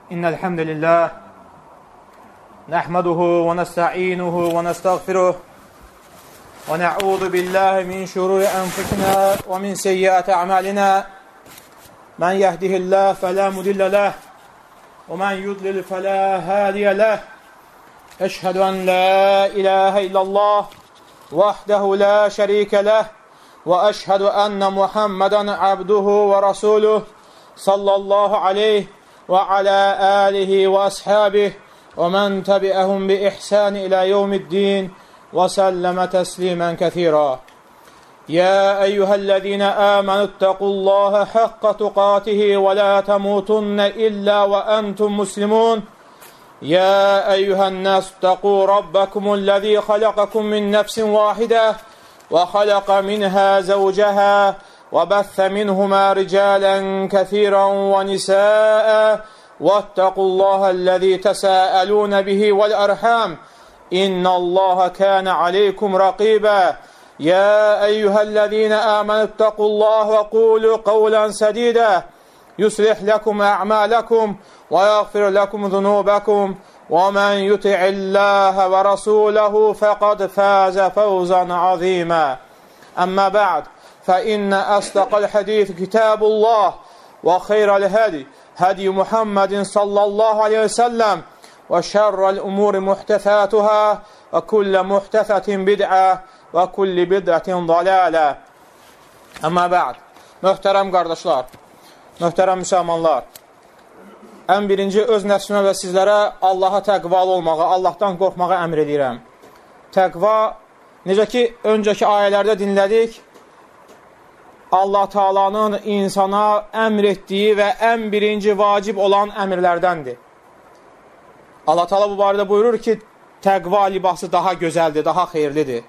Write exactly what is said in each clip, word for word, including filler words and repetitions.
إن الحمد لله نحمده ونستعينه ونستغفره ونعوذ بالله من شرور أنفسنا ومن سيئات أعمالنا من يهده الله فلا مضل له ومن يضلل فلا هادي له أشهد أن لا إله إلا الله وحده لا شريك له وأشهد أن محمدا عبده ورسوله صلى الله عليه وعلى آله وأصحابه ومن تبعهم بإحسان إلى يوم الدين وسلم تسليما كثيرا يا أيها الذين آمنوا اتقوا الله حق تقاته ولا تموتن إلا وأنتم مسلمون يا أيها الناس اتقوا ربكم الذي خلقكم من نفس واحدة وخلق منها زوجها وبث منهما رجالا كثيرا ونساء واتقوا الله الذي تساءلون به والأرحام إن الله كان عليكم رقيبا يا أيها الذين آمنوا اتقوا الله وقولوا قولا سديدا يصلح لكم أعمالكم ويغفر لكم ذنوبكم ومن يطع الله ورسوله فقد فاز فوزا عظيما أما بعد فإن أصدق الحديث كتاب الله وخير الهدي هدي محمد صلى الله عليه وسلم وشر الأمور محدثاتها وكل محدثة بدعة وكل بدعة ضلالة أما بعد Möhtərəm qardaşlar, möhtərəm müsəlmanlar, ən birinci öz nəfsimə və sizlərə Allaha təqvalı olmağı, Allahdan qorxmağı əmr edirəm. Təqva, necə ki, öncəki ayələrdə dinlədik, Allah Taala'nın insana əmr etdiyi və ən birinci vacib olan əmrlərdəndir. Allah Taala bu barədə buyurur ki, təqva libası daha gözəldir, daha xeyirlidir.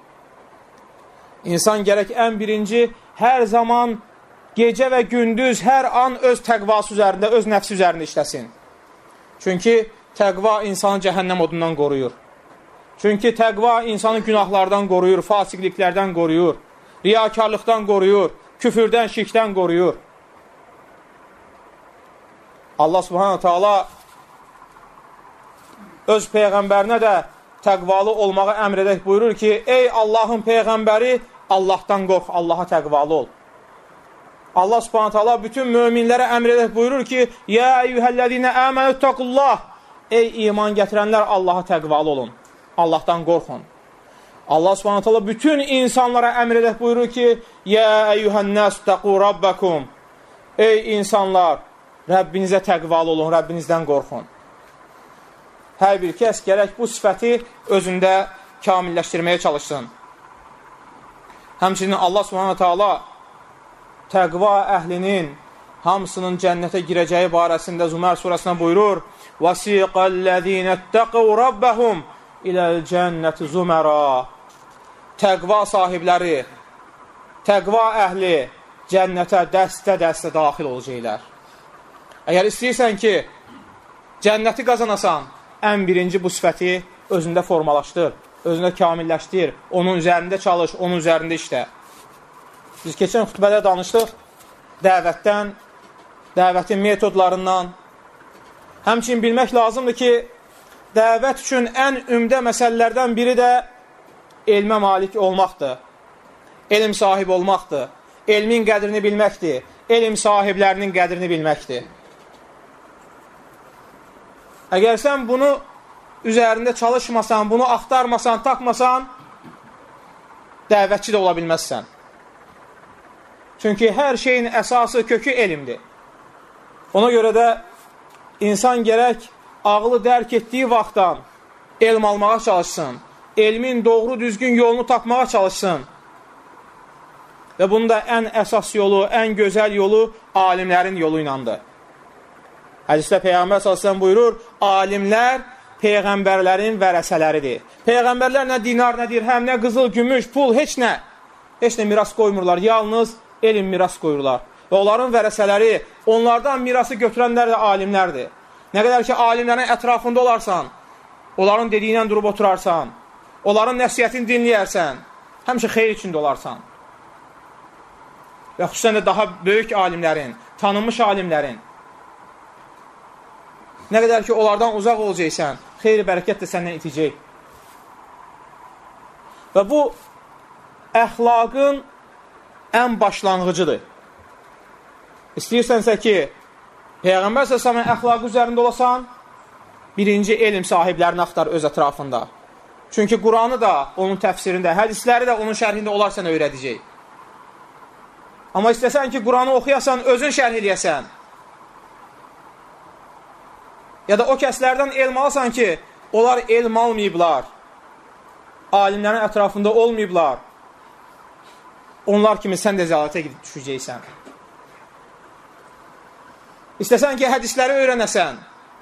İnsan gərək ən birinci hər zaman gecə və gündüz, hər an öz təqvası üzərində, öz nəfsi üzərində işləsin. Çünki təqva insanı cəhənnəm odundan qoruyur. Çünki təqva insanı günahlardan qoruyur, fasiqliklərdən qoruyur, riyakarlıqdan qoruyur, küfürdən, şirkdən qoruyur. Allah Subhanahu Taala öz Peyğəmbərinə də təqvalı olmağı əmr edək buyurur ki, ey Allahın Peyğəmbəri, Allahdan qorx, Allaha təqvalı ol. Allah Subhanahu Taala bütün möminlərə əmr edək buyurur ki, ya eyyuhellezine amenu taqullah, ey iman gətirənlər, Allaha təqvalı olun, Allahdan qorxun. Allah Subhanahu Taala bütün insanlara əmr edək buyurur ki, ya eyyuhannas taqu rabbakum, ey insanlar, Rəbbinizə təqvalı olun, Rəbbinizdən qorxun. Hər bir kəs gərək bu sifəti özündə kamilləşdirməyə çalışsın. Həmçinin Allah Subhanahu Taala təqva əhlinin hamısının cənnətə girəcəyi barəsində Zumər surəsində buyurur, vəsiqəl-ləzīnə təqəv rabbəhum iləl-cənnəti zumərə. Təqva sahibləri, təqva əhli cənnətə dəstə-dəstə daxil olacaqlar. Əgər istəyirsən ki, cənnəti qazanasan, ən birinci bu sifəti özündə formalaşdır, özündə kamilləşdir, onun üzərində çalış, onun üzərində işlə. Biz keçən xütbədə danışdıq dəvətdən, dəvətin metodlarından. Həmçinin bilmək lazımdır ki, dəvət üçün ən ümdə məsələlərdən biri də elmə malik olmaqdır, elm sahibi olmaqdır, elmin qədrini bilməkdir, elm sahiblərinin qədrini bilməkdir. Əgər sən bunu üzərində çalışmasan, bunu axtarmasan, tapmasan, dəvətçi də ola bilməzsən. Çünki hər şeyin əsası, kökü elmdir. Ona görə də insan gərək ağlı dərk etdiyi vaxtdan elm almağa çalışsın, elmin doğru düzgün yolunu tapmağa çalışsın. Və bunun da ən əsas yolu, ən gözəl yolu alimlərin yolu ilandır. Hədisdə Peyğəmbər sallallahu əleyhi və səlləm buyurur, alimlər Peyğəmbərlərin vərəsələridir. Peyğəmbərlər nə dinar, nə dirhəm, nə qızıl, gümüş, pul, heç nə, heç nə miras qoymurlar, yalnız elm miras qoyurlar. Və onların vərəsələri, onlardan mirası götürənlər də alimlərdir. Nə qədər ki, alimlərin ətrafında olarsan, onların dediyindən durub oturarsan, onların nəsiyyətini dinləyərsən, həmişə xeyr içində olarsan. Və xüsusən də daha böyük alimlərin, tanınmış alimlərin. nə qədər ki, onlardan uzaq olacaqsan, xeyri bərəkət də səndən itəcək. Və bu, əxlaqın ən başlanğıcıdır. İstəyirsənsə ki, Peyğəmbər s.ə.v-in əxlaqı üzərində olasan, birinci elm sahiblərini axtar öz ətrafında. Çünki Quranı da onun təfsirində, hədisləri də onun şərhində onlar sənə öyrədəcək. Amma istəsən ki, Quranı oxuyasan, özün şərh eləyəsən. Ya da o kəslərdən elm alasan ki, onlar elm almayıblar. Alimlərin ətrafında olmayıblar. Onlar kimi sən də zəlalətə gidib düşəcəksən. İstəsən ki, hədisləri öyrənəsən.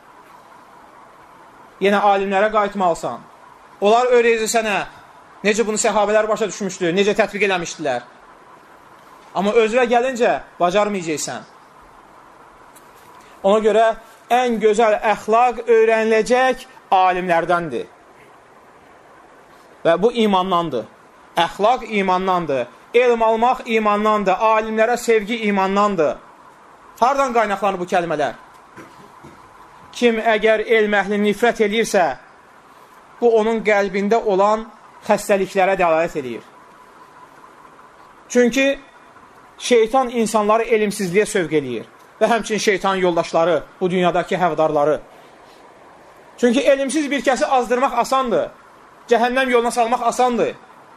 Yenə alimlərə qayıtmalısan. Onlar öyrəyəcək sənə necə bunu səhabələr başa düşmüşdü, necə tətbiq eləmişdilər. Amma özünə gəlincə bacarmayacaqsən. Ona görə ən gözəl əxlaq öyrəniləcək alimlərdəndir. Və bu imandandır. Əxlaq imandandır. Elm almaq imandandır. Alimlərə sevgi imandandır. Hardan qaynaqlanır bu kəlmələr? Kim əgər elm əhlini nifrət edirsə, bu onun qəlbində olan xəstəliklərə dəlalət edir. Çünki şeytan insanları elmsizliyə sövq eləyir və həmçinin şeytan yoldaşları, bu dünyadakı həvdarları. Çünki elmsiz bir kəsi azdırmaq asandır, cəhənnəm yoluna salmaq asandır.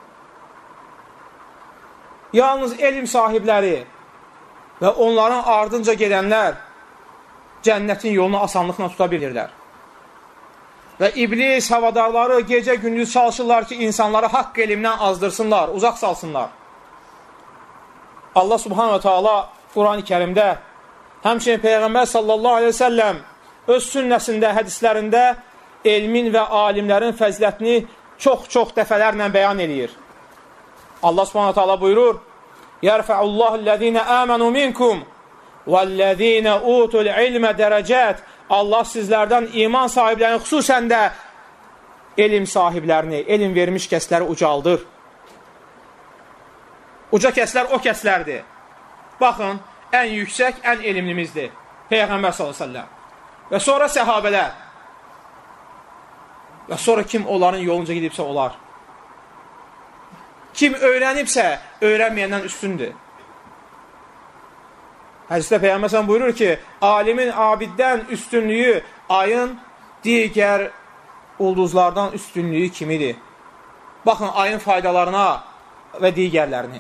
Yalnız elm sahibləri və onların ardınca gedənlər cənnətin yolunu asanlıqla tuta bilirlər. Və iblis, havadarları gecə-gündüz çalışırlar ki, insanları haqq elmdən azdırsınlar, uzaq salsınlar. Allah subhanahu wa ta'ala Quran-ı Kərimdə, həmçinin Peyğəmbər sallallahu aleyhi ve selləm öz sünnəsində, hədislərində elmin və alimlərin fəzilətini çox-çox dəfələrlə bəyan edir. Allah subhanahu wa ta'ala buyurur, يَرْفَعُ الَّذ۪ينَ آمَنُوا مِنْكُمْ وَالَّذ۪ينَ اُوتُوا الْعِلْمَ دَرَجَاتٍ Allah sizlərdən iman sahiblərini, xüsusən də elm sahiblərini, elm vermiş kəsləri ucaldır. Uca kəslər o kəslərdir. Baxın, ən yüksək, ən elmlimizdir. Peyğəmbər sallallahu aleyhi ve sellem. Və sonra səhabələr. Və sonra kim onların yolunca gidibsə olar. Kim öyrənibsə, öyrənməyəndən üstündür. Hədisdə Peyğəmbər sallallahu buyurur ki, alimin abiddən üstünlüyü ayın digər ulduzlardan üstünlüyü kimidir. Baxın, ayın faydalarına və digərlərinin.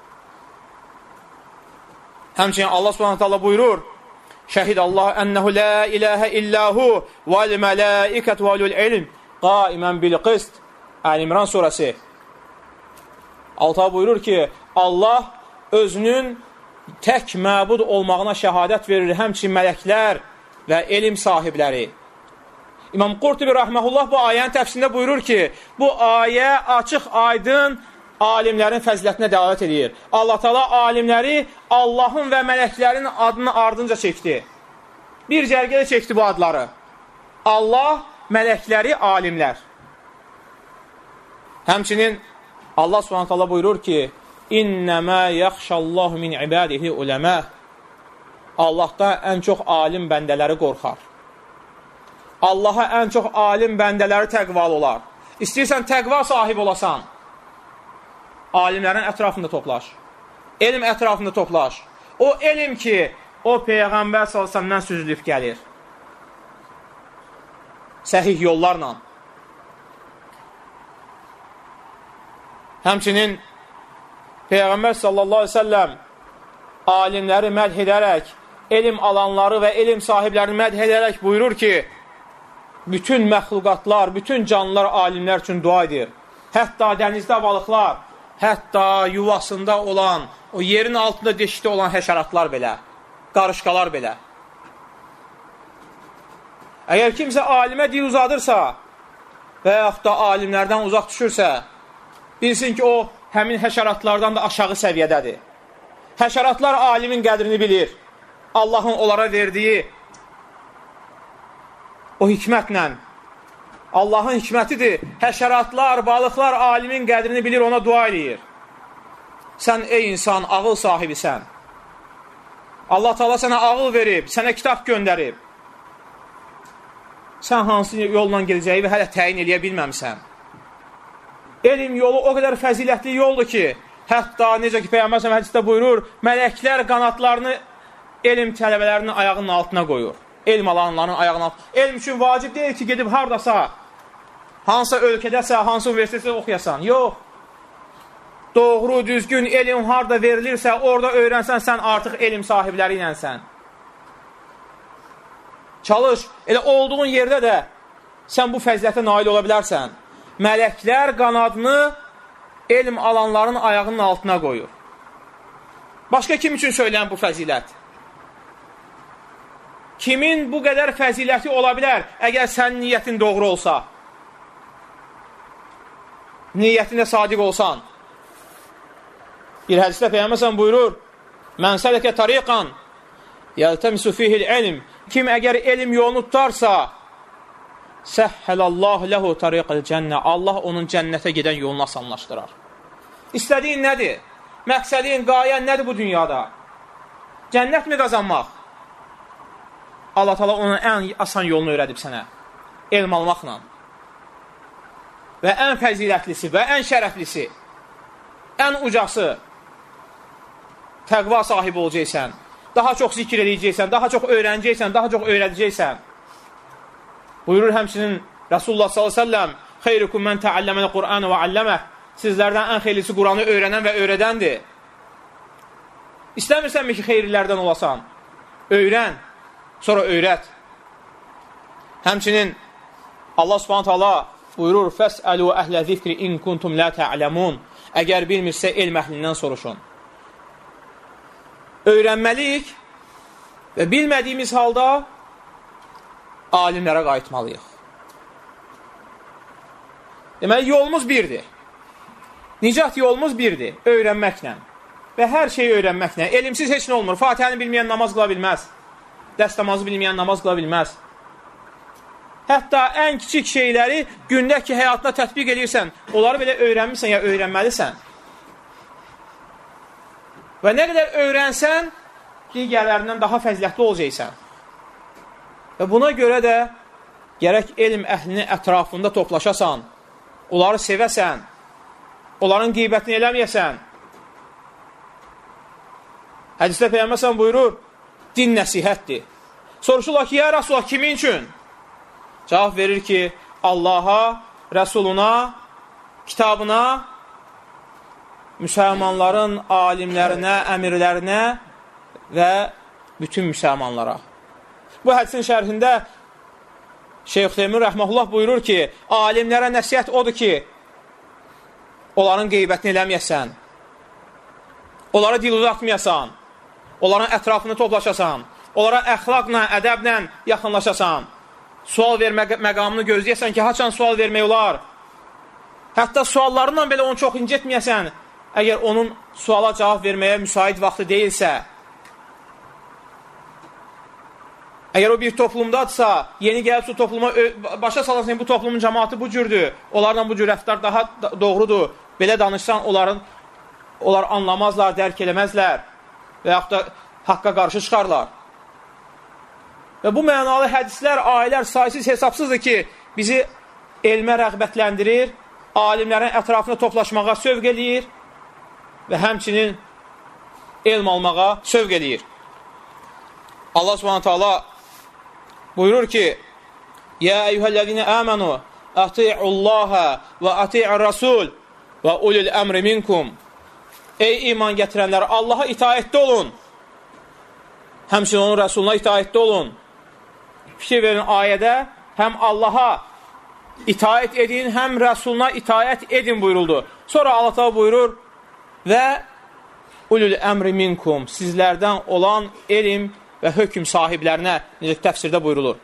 Həmçinin Allah subhanahu ta'ala buyurur, Şəhid Allah ənəhu la iləhə illəhu vəl mələikət vəlül ilm qaimən bil qist. Əl-İmran surəsi. Allah buyurur ki, Allah özünün tək məbud olmağına şəhadət verir, həmçin mələklər və elm sahibləri. İmam Qurtubi rəhməhullah bu ayənin təfsirində buyurur ki, bu ayə açıq, aydın alimlərin fəzilətinə dəlalət edir. Allah Teala alimləri Allahın və mələklərin adını ardınca çəkdi. Bir cərgədə çəkdi bu adları. Allah, mələkləri, alimlər. Həmçinin Allah Subhanahu taala buyurur ki, İnnəmə yaxşallahu min ibadihi uləmə. Allahda ən çox alim bəndələri qorxar. Allaha ən çox alim bəndələri təqvalı olar. İstəyirsən təqva sahibi olasan, alimlərin ətrafında toplaş. Elm ətrafında toplaş. O elm ki, o Peyğəmbər sallallahu əleyhi və səlləmdən süzülüb gəlir. Səhih yollarla. Həmçinin Peyğəmbər sallallahu əleyhi və səlləm alimləri mədh edərək, elm alanları və elm sahiblərini mədh edərək buyurur ki, bütün məxluqatlar, bütün canlılar alimlər üçün dua edir. Hətta dənizdə balıqlar, hətta yuvasında olan, o yerin altında deşikdə olan həşəratlar belə, qarışqalar belə. Əgər kimsə alimə dil uzadırsa və yaxud da alimlərdən uzaq düşürsə, bilsin ki, o həmin həşəratlardan da aşağı səviyyədədir. Həşəratlar alimin qədrini bilir. Allahın onlara verdiyi o hikmətlə. Allahın hikmətidir. Həşəratlar, balıqlar alimin qədrini bilir, ona dua edir. Sən ey insan, ağıl sahibisən. Allah Teala sənə ağıl verib, sənə kitab göndərib. sən hansı yolla gedəcəyi və hələ təyin eləyə bilməmsən. Elm yolu o qədər fəzilətli yoldur ki, hətta necə ki, Peyğəmbər hədisdə buyurur, mələklər qanatlarını elm tələbələrinin ayağının altına qoyur. Elm alanların ayağının altına. Elm üçün vacib deyil ki, gedib haradasa, hansısa ölkədəsə, hansı universitetdə oxuyasan. Yox. Doğru, düzgün elm harada verilirsə, orada öyrənsən, sən artıq elm sahibləri ilənsən. Çalış, elə olduğun yerdə də sən bu fəzilətə nail ola bilərsən. Mələklər qanadını elm alanların ayağının altına qoyur. Başqa kim üçün söyləyən bu fəzilət? Kimin bu qədər fəziləti ola bilər, əgər sənin niyyətin doğru olsa? Niyyətində sadiq olsan. Bir hədisdə Peyğəmbər buyurur, Mən sələkə tariqan yəltəmisu fihil ilm. Kim əgər elm yolunu tutarsa, səhhəlallahu ləhu tariqəl cənnə. Allah onun cənnətə gedən yolunu asanlaşdırar. İstədiyin nədir? Məqsədin, qayən nədir bu dünyada? Cənnət mi qazanmaq? Allah Teala onun ən asan yolunu öyrədib sənə. Elm almaqla. Və ən fəzilətlisi və ən şərəflisi, ən ucası, təqva sahibi olacaqsən, daha çox zikr edəcəksən, daha çox öyrənəcəksən, daha çox öyrədəcəksən. Buyurur həmçinin Rasulullah sallallahu əleyhi və səlləm, xeyrukum mən təalləməl Qur'an və alləmə. Sizlərdən ən xeyirlisi Qur'anı öyrənən və öyrədəndir. İstəmirsənmi ki, xeyirlərdən olasan? Öyrən, sonra öyrət. Həmçinin Allah Subhanahu taala buyurur, fəsəlu əhlə zikri in kuntum la ta'lamun. Əgər bilmirsə, elm əhlindən soruşun. Öyrənməliyik və bilmədiyimiz halda alimlərə qayıtmalıyıq. Deməli, yolumuz birdir. Nicat yolumuz birdir, öyrənməklə. Və hər şeyi öyrənməklə. Elmsiz heç nə olmur. Fatihəni bilməyən namaz qıla bilməz. Dəst namazı bilməyən namaz qıla bilməz. Hətta ən kiçik şeyləri gündəki həyatına tətbiq edirsən, onları belə öyrənmirsən ya öyrənməlisən. Və nə qədər öyrənsən, digərlərindən daha fəzilətli olacaqsan. Və buna görə də gərək elm əhlini ətrafında toplaşasan, onları sevəsən, onların qeybətini eləməyəsən. Hədisdə Peyğəmbər buyurur, din nəsihətdir. Soruşurlar ki, ya Rasulullah, kimin üçün? Cavab verir ki, Allaha, Rəsuluna, kitabına, müsəlmanların alimlərinə, əmirlərinə və bütün müsəlmanlara. Bu hədisin şərhində Şeyx Teymur Rəhməhullah buyurur ki, alimlərə nəsihət odur ki, onların qeybətini eləməyəsən, onlara dil uzatmayasan, onların ətrafını toplaşasan, onlara əxlaqla, ədəblə yaxınlaşasan, sual vermə məqamını gözləyəsən ki, haçan sual vermək olar. Hətta suallarından belə onu çox incitməyəsən, əgər onun suala cavab verməyə müsait vaxtı deyilsə. Əgər o bir toplumdadsa, yeni gəlibsə topluma başa salasan, bu toplumun cəmaatı bu cürdür, onlarla bu cür rəftar daha doğrudur. Belə danışsan, onların, onlar anlamazlar, dərk eləməzlər və yaxud da haqqa qarşı çıxarlar. Və bu mənalı hədislər, ayələr saysız hesabsızdır ki, bizi elmə rəğbətləndirir, alimlərin ətrafına toplaşmağa sövq eləyir və həmçinin elm almağa sövq eləyir. Allah Subhanahu taala buyurur ki, Yə eyyuhəl-ləzine əmənu, əti'ullaha və əti'ur rasul və ulul əmri minkum. Ey iman gətirənlər, Allaha itaətdə olun, həmçinin onun rəsuluna itaətdə olun. Fikir verin, ayədə həm Allaha itaət edin, həm rəsuluna itaət edin buyuruldu. Sonra Allah təala buyurur və ulul əmri minkum, sizlərdən olan elm və hökm sahiblərinə, necə təfsirdə buyurulur.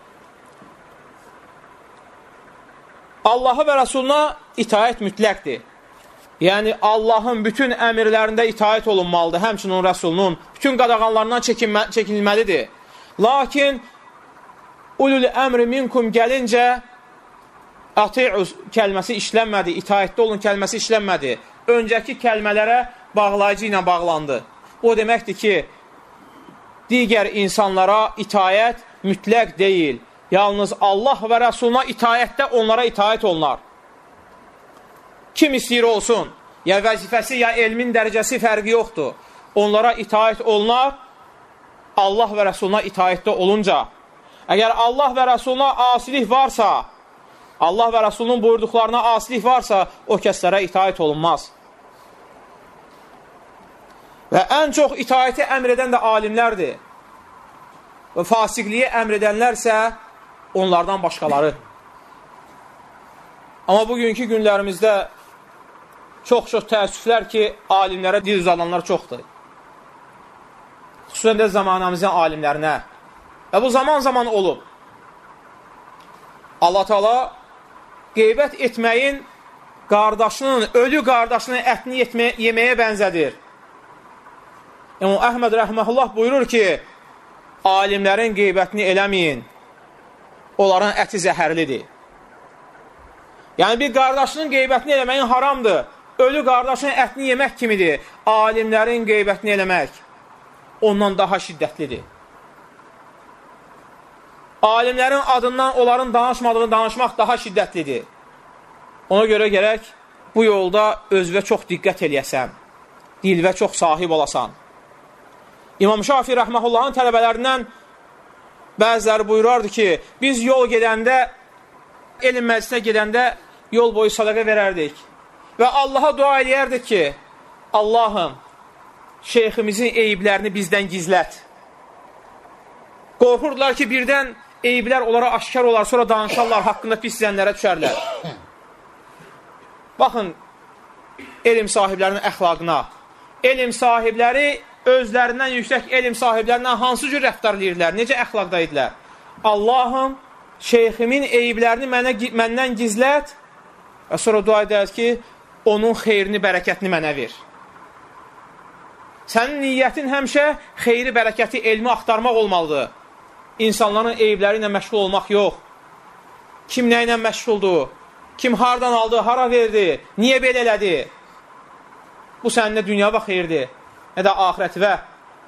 Allaha və rəsuluna itaət mütləqdir. Yəni, Allahın bütün əmirlərində itaət olunmalıdır, həmçinin onun rəsulunun bütün qadağanlarından çəkinmə, çəkinilməlidir. Lakin, ulul əmri minkum gəlincə, ati'u kəlməsi işlənmədi, itaətdə olun kəlməsi işlənmədi. Öncəki kəlmələrə bağlayıcı ilə bağlandı. O deməkdir ki, digər insanlara itaət mütləq deyil. Yalnız Allah və Rəsuluna itayətdə onlara itayət olunar. Kim istəyir olsun, ya vəzifəsi, ya elmin dərəcəsi fərqi yoxdur. Onlara itayət olunar, Allah və Rəsuluna itayətdə olunca. Əgər Allah və Rəsuluna asilik varsa, Allah və Rəsulunun buyurduqlarına asilik varsa, o kəslərə itayət olunmaz. Və ən çox itayəti əmr edən də alimlərdir. Və fasiqliyi əmr edənlərsə onlardan başqaları. Amma bugünkü günlərimizdə çox-çox təəssüflər ki, alimlərə dil uzananlar çoxdur. Xüsusən də zamanımızın alimlərinə. Və bu zaman-zaman olub. Allah Teala qeybət etməyin qardaşının, ölü qardaşının ətini yetməyə, yeməyə bənzədir. İmam Əhməd rəhməhullah buyurur ki, alimlərin qeybətini eləməyin, onların əti zəhərlidir. Yəni, bir qardaşının qeybətini eləməyin haramdır. Ölü qardaşının ətini yemək kimidir. Alimlərin qeybətini eləmək ondan daha şiddətlidir. Alimlərin adından onların danışmadığını danışmaq daha şiddətlidir. Ona görə gərək bu yolda özvə çox diqqət eləyəsən, dilvə çox sahib olasan. İmam Şafi rəhməhullahın tələbələrindən bəziləri buyurardı ki, biz yol gedəndə, elm məclisinə gedəndə yol boyu sədaqə verərdik və Allaha dua eləyərdik ki, Allahım, şeyximizin eyiblərini bizdən gizlət. Qorxurdular ki, birdən eyiblər onlara aşkar olar, sonra danışarlar, haqqında pis zənnlərə düşərlər. Baxın, elm sahiblərinin əxlaqına, elm sahibləri özlərindən yüksək elm sahiblərindən hansı cür rəftar edirlər, necə əxlaqda idilər? Allahım, şeyximin eyiblərini mənə, məndən gizlət və sonra dua edərik ki, onun xeyrini, bərəkətini mənə ver. Sənin niyyətin həmişə xeyri, bərəkəti, elmi axtarmaq olmalıdır. İnsanların eyibləri ilə məşğul olmaq yox. Kim nə ilə məşğuldur? Kim hardan aldı, hara verdi? Niyə belə elədi? Bu səninlə dünya və xeyirdir. Nə də axirət və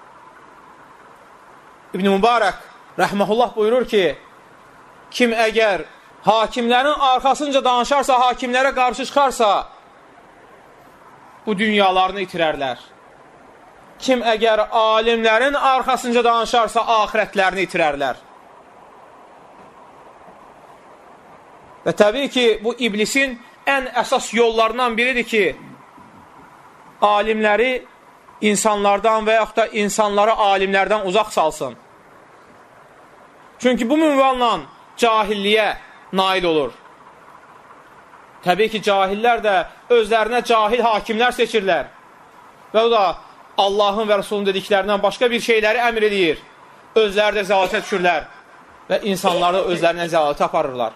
İbn-i Mübarək rəhməhullah buyurur ki, kim əgər hakimlərin arxasınca danışarsa, hakimlərə qarşı çıxarsa, bu dünyalarını itirərlər. Kim əgər alimlərin arxasınca danışarsa, axirətlərini itirərlər. Və təbii ki, bu iblisin ən əsas yollarından biridir ki, alimləri insanlardan və yaxud da insanları alimlərdən uzaq salsın. Çünki bu minvalla cahilliyə nail olur. Təbii ki, cahillər də özlərinə cahil hakimlər seçirlər. Və o da Allahın və Rasulun dediklərindən başqa bir şeyləri əmr edir. Özləri də zəlalətə düşürlər və insanları özlərinə zəlalətə aparırlar.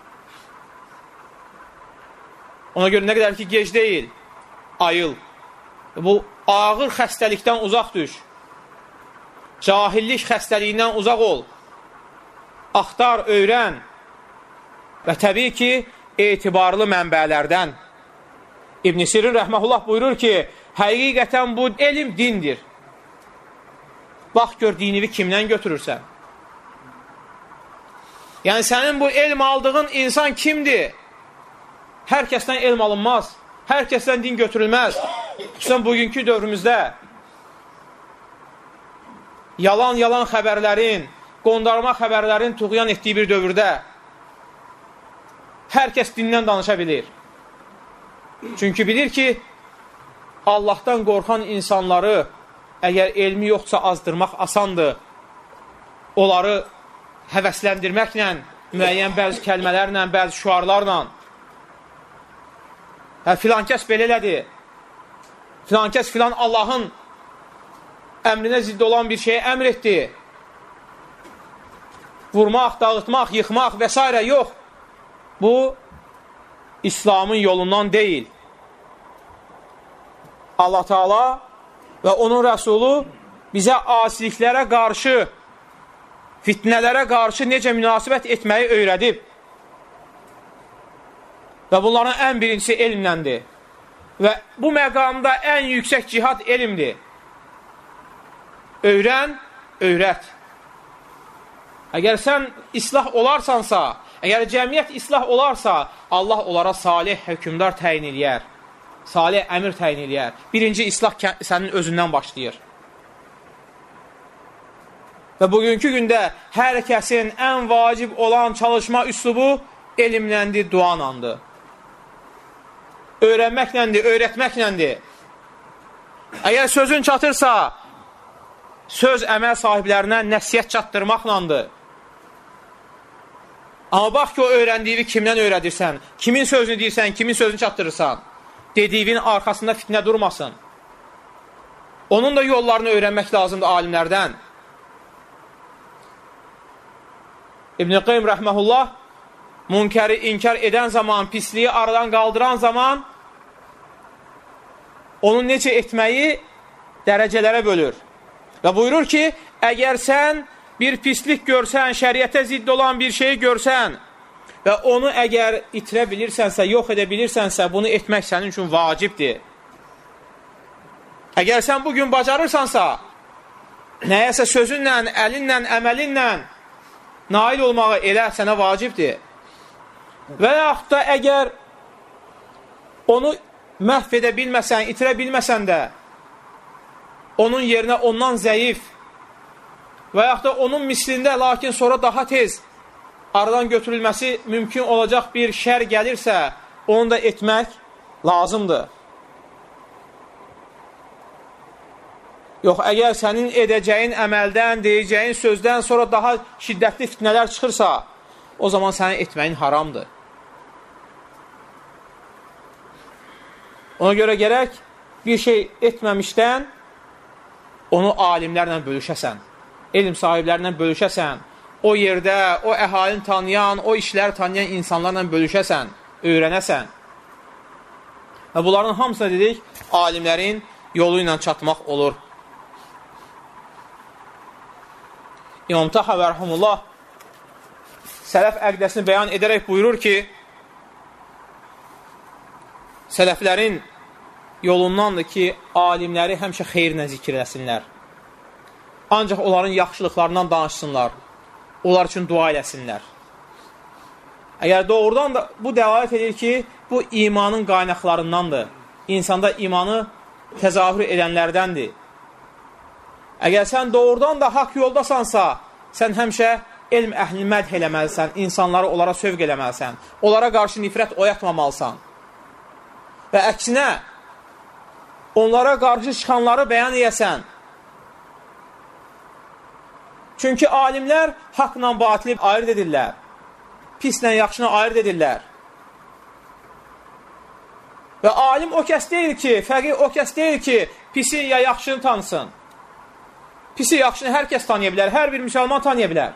Ona görə nə qədər ki, gec deyil, ayıl. Bu ağır xəstəlikdən uzaq düş. Cahillik xəstəliyindən uzaq ol. Axtar, öyrən və təbii ki, etibarlı mənbələrdən. İbn-i Sirin rəhməhullah buyurur ki, həqiqətən bu elm dindir. Bax, gör, dinivi kimdən götürürsən? Yəni, sənin bu elm aldığın insan kimdir? Hər kəsdən elm alınmaz, hər kəsdən din götürülməz. Xüsusən bugünkü dövrümüzdə yalan-yalan xəbərlərin, qondarma xəbərlərin tuğyan etdiyi bir dövrdə hər kəs dindən danışa bilir. Çünki bilir ki, Allahdan qorxan insanları əgər elmi yoxsa azdırmaq asandır, onları həvəsləndirməklə, müəyyən bəzi kəlmələrlə, bəzi şüarlarla, hə, filan kəs belə elədi, filan kəs filan Allahın əmrinə ziddə olan bir şeyə əmr etdi, vurmaq, dağıtmaq, yıxmaq və s. yox. Bu, İslamın yolundan deyil. Allah Teala və onun Rəsulu bizə asiliklərə qarşı, fitnələrə qarşı necə münasibət etməyi öyrədib. Və bunların ən birincisi elmləndir. Və bu məqamda ən yüksək cihad elmdir. Öyrən, öyrət. Əgər sən islah olarsansa, əgər cəmiyyət islah olarsa, Allah onlara salih hökümdar təyin eləyər. Salih əmir təyin eləyər. Birinci islah sənin özündən başlayır. Və bugünkü gündə hər kəsin ən vacib olan çalışma üslubu elmləndir, duanandır. Öyrənməkləndir, öyrətməkləndir. Əgər sözün çatırsa, söz əməl sahiblərinə nəsiyyət çatdırmaqlandır. Amma bax ki, o öyrəndiyini kimdən öyrədirsən, kimin sözünü deyirsən, kimin sözünü çatdırırsan, dediyin arxasında fitnə durmasın. Onun da yollarını öyrənmək lazımdır alimlərdən. İbn-i Qeym rəhməhullah münkəri inkar edən zaman, pisliyi aradan qaldıran zaman onun necə etməyi dərəcələrə bölür. Və buyurur ki, əgər sən bir pislik görsən, şəriətə zidd olan bir şeyi görsən və onu əgər itirə bilirsənsə, yox edə bilirsənsə, bunu etmək sənin üçün vacibdir. Əgər sən bugün bacarırsansa, nəyəsə sözünlə, əlinlə, əməlinlə nail olmağı elə sənə vacibdir. Və yaxud da əgər onu məhv edə bilməsən, itirə bilməsən də, onun yerinə ondan zəif və yaxud da onun mislində, lakin sonra daha tez aradan götürülməsi mümkün olacaq bir şər gəlirsə, onu da etmək lazımdır. Yox, əgər sənin edəcəyin əməldən, deyəcəyin sözdən sonra daha şiddətli fitnələr çıxırsa, o zaman sənin etməyin haramdır. Ona görə gərək bir şey etməmişdən onu alimlərlə bölüşəsən, elm sahiblərlə bölüşəsən, o yerdə, o əhalini tanıyan, o işləri tanıyan insanlarla bölüşəsən, öyrənəsən. Və bunların hamısına dedik, alimlərin yolu ilə çatmaq olur. İmam Tahavi rəhməhullah sələf əqidəsini bəyan edərək buyurur ki, sələflərin yolundandır ki, alimləri həmişə xeyrinə zikr eləsinlər. Ancaq onların yaxşılıqlarından danışsınlar, onlar üçün dua eləsinlər. Əgər doğrudan da bu dəlalət edir ki, bu imanın qaynaqlarındandır, insanda imanı təzahür edənlərdəndir. Əgər sən doğrudan da haqq yoldasansa, sən həmişə elm əhlini mədh eləməlisən, insanları onlara sövq eləməlisən, onlara qarşı nifrət oyatmamalısan. Və əksinə, onlara qarşı çıxanları bəyan edəsən. Çünki alimlər haqla batili ayırt edirlər, pislə yaxşını ayırt edirlər. Və alim o kəs deyil ki, fəqih o kəs deyil ki, pisi ya yaxşını tanısın. Pisi yaxşını hər kəs tanıya bilər, hər bir müsəlman tanıya bilər.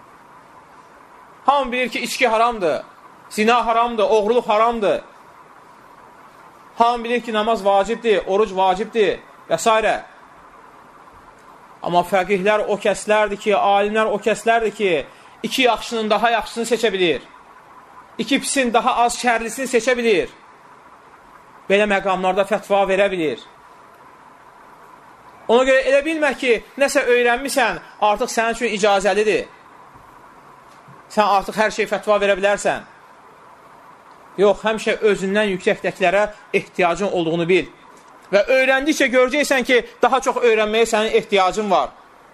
Hamı bilir ki, içki haramdır, zina haramdır, oğruluq haramdır. Hamı bilir ki, namaz vacibdir, oruc vacibdir və s. Amma fəqihlər o kəslərdir ki, alimlər o kəslərdir ki, iki yaxşının daha yaxşısını seçə bilir. İki pisin daha az şərlisini seçə bilir. Belə məqamlarda fətva verə bilir. Ona görə elə bilmə ki, nəsə öyrənmişsən, artıq sənin üçün icazəlidir. Sən artıq hər şey fətva verə bilərsən. Yox, həmişə özündən yüksəkdəkilərə ehtiyacın olduğunu bil. Və öyrəndikcə görəcəksən ki, daha çox öyrənməyə sənin ehtiyacın var.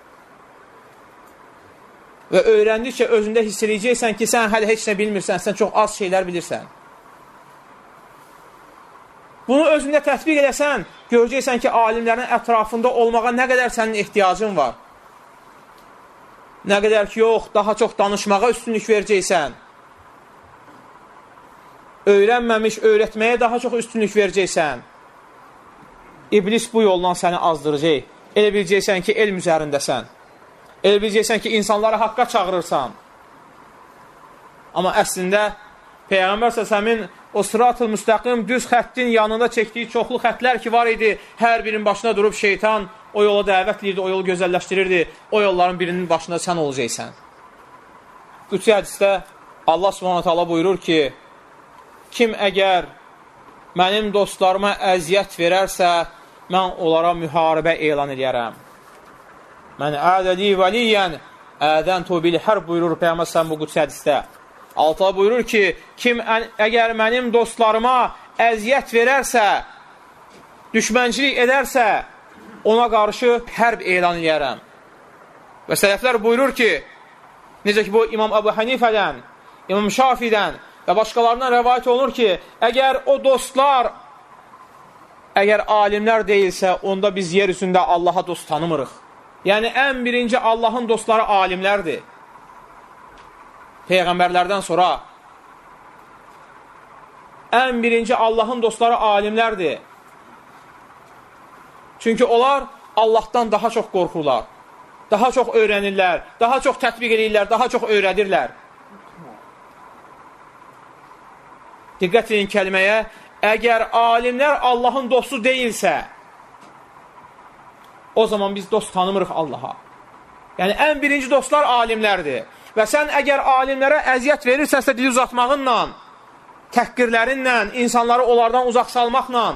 Və öyrəndikcə özündə hiss edəcəksən ki, sən hələ heç nə bilmirsən, sən çox az şeylər bilirsən. Bunu özündə tətbiq edəsən, görəcəksən ki, alimlərin ətrafında olmağa nə qədər sənin ehtiyacın var. Nə qədər ki, yox, daha çox danışmağa üstünlük verəcəksən. Öyrənməmiş, öyrətməyə daha çox üstünlük verəcəksən. İblis bu yoldan səni azdıracaq. Elə biləcəksən ki, elm üzərindəsən. Elə biləcəksən ki, insanları haqqa çağırırsan. Amma əslində, Peyğəmbər səsəmin o sırat-ı müstəqim düz xəttin yanında çəkdiyi çoxlu xətlər ki var idi, hər birinin başına durub şeytan o yola dəvət edirdi, o yolu gözəlləşdirirdi, o yolların birinin başında sən olacaqsən. Qüdsi hədisdə Allah subhanahu taala buyurur ki, kim əgər mənim dostlarıma əziyyət verərsə, mən onlara müharibə elan edərəm. Mən ədəli vəliyyən Ədəntu bil hərb buyurur Peyğəmbər sən bu qudsi hədisdə. Allah buyurur ki, kim əgər mənim dostlarıma əziyyət verərsə, düşmənçilik edərsə, ona qarşı hərb elan edərəm. Və sələflər buyurur ki, necə ki bu İmam Əbu Hanifədən, İmam Şafidən və başqalarından rəvayət olunur ki, əgər o dostlar, əgər alimlər deyilsə, onda biz yer üzündə Allaha dost tanımırıq. Yəni, ən birinci Allahın dostları alimlərdir. Peyğəmbərlərdən sonra ən birinci Allahın dostları alimlərdir. Çünki onlar Allahdan daha çox qorxurlar, daha çox öyrənirlər, daha çox tətbiq edirlər, daha çox öyrədirlər. Diqqət edin kəlməyə, əgər alimlər Allahın dostu deyilsə, o zaman biz dost tanımırıq Allaha. Yəni, ən birinci dostlar alimlərdir. Və sən əgər alimlərə əziyyət verirsənsə dil uzatmağınla, təhqirlərinlə, insanları onlardan uzaq salmaqla,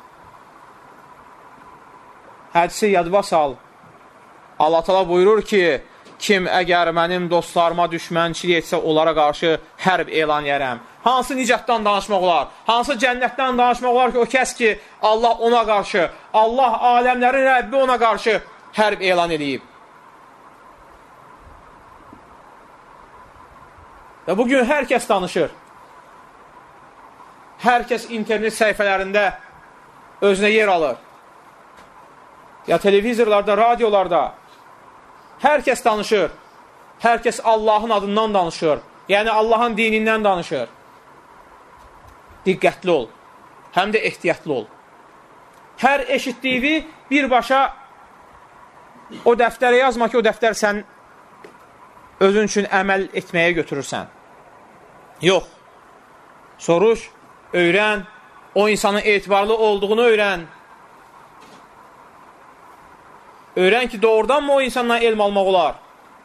hədisi yadıma sal. Allah Teala buyurur ki, kim əgər mənim dostlarıma düşmənçilik etsə, onlara qarşı hərb elan edərəm. Hansı nicətdən danışmaq olar? Hansı cənnətdən danışmaq olar ki, o kəs ki, Allah ona qarşı, Allah aləmlərin Rəbbi ona qarşı hərb elan edib. Və bugün hər kəs danışır. Hər kəs internet səhifələrində özünə yer alır. Ya televizorlarda, radiolarda. Hər kəs danışır. Hər kəs Allahın adından danışır. Yəni Allahın dinindən danışır. Diqqətli ol. Həm də ehtiyatlı ol. Hər eşitdiyi birbaşa o dəftərə yazma ki, o dəftər sən özün üçün əməl etməyə götürürsən. Yox. Soruş, öyrən, o insanın etibarlı olduğunu öyrən. Öyrən ki, doğrudanmı o insandan elm almaq olar?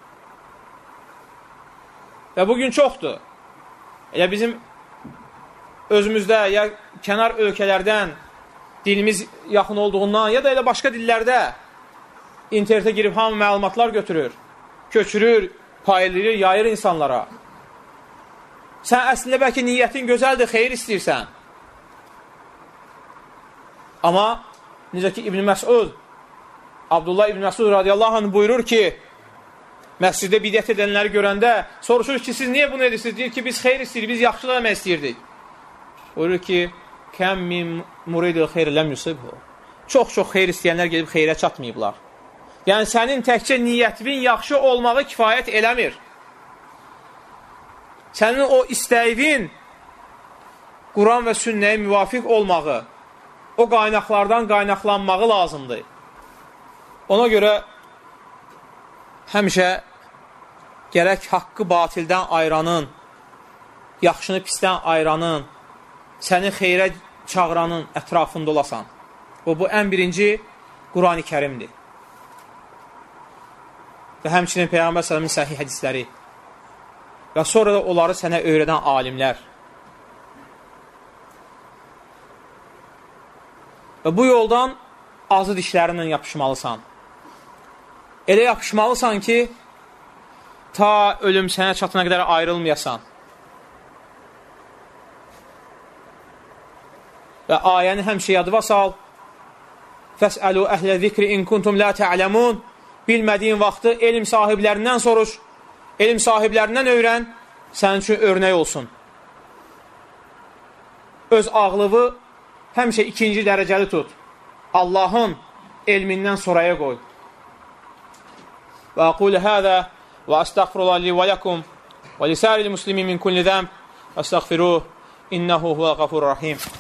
Və bugün çoxdur. Elə bizim özümüzdə, ya kənar ölkələrdən dilimiz yaxın olduğundan, ya da elə başqa dillərdə internetə girib hamı məlumatlar götürür, köçürür, paylayır, yayır insanlara. Sən əslində bəlkə niyyətin gözəldir, xeyir istəyirsən. Amma necə ki İbn Məsud, Abdullah İbn Məsud radiyallahu anh buyurur ki, məsciddə bidət edənləri görəndə soruşur ki, siz niyə bunu edirsiniz? Deyir ki, biz xeyir istəyirik, biz yaxşı eləmək istəyirdik. Buyurur ki, kəm min muridil xeyr ləm yusibhu. Çox-çox xeyir istəyənlər gedib xeyrə çatmayıblar. Yəni, sənin təkcə niyyətvin yaxşı olmağı kifayət eləmir. Sənin o istəyivin Quran və sünnəyə müvafiq olmağı, o qaynaqlardan qaynaqlanmağı lazımdır. Ona görə həmişə gərək haqqı batildən ayıranın, yaxşını pisdən ayıranın, səni xeyrə çağıranın ətrafında olasan. O, bu ən birinci Quran-ı Kərimdir. Və həmçinin Peyğəmbər s.ə.v-in səhih hədisləri və sonra da onları sənə öyrədən alimlər. Və bu yoldan azı dişlərinlə yapışmalısan. Elə yapışmalısan ki, ta ölüm sənə çatına qədər ayrılmayasan. Və ayəni həmişə yadıva sal. Fəsəlu əhlə zikri in kuntum la ta'ləmun. Bilmədiyin vaxtı elm sahiblərindən soruş. Elm sahiblərindən öyrən, sənin üçün örnək olsun. Öz ağlığı həmişə ikinci dərəcəli tut. Allahın elmindən soraya qoy. Və aqulu həzə və əstəğfirullah li və ləkum və lisəril muslimin min kulli zəmb və əstəğfiruh innəhu huvəl qafurur rahim.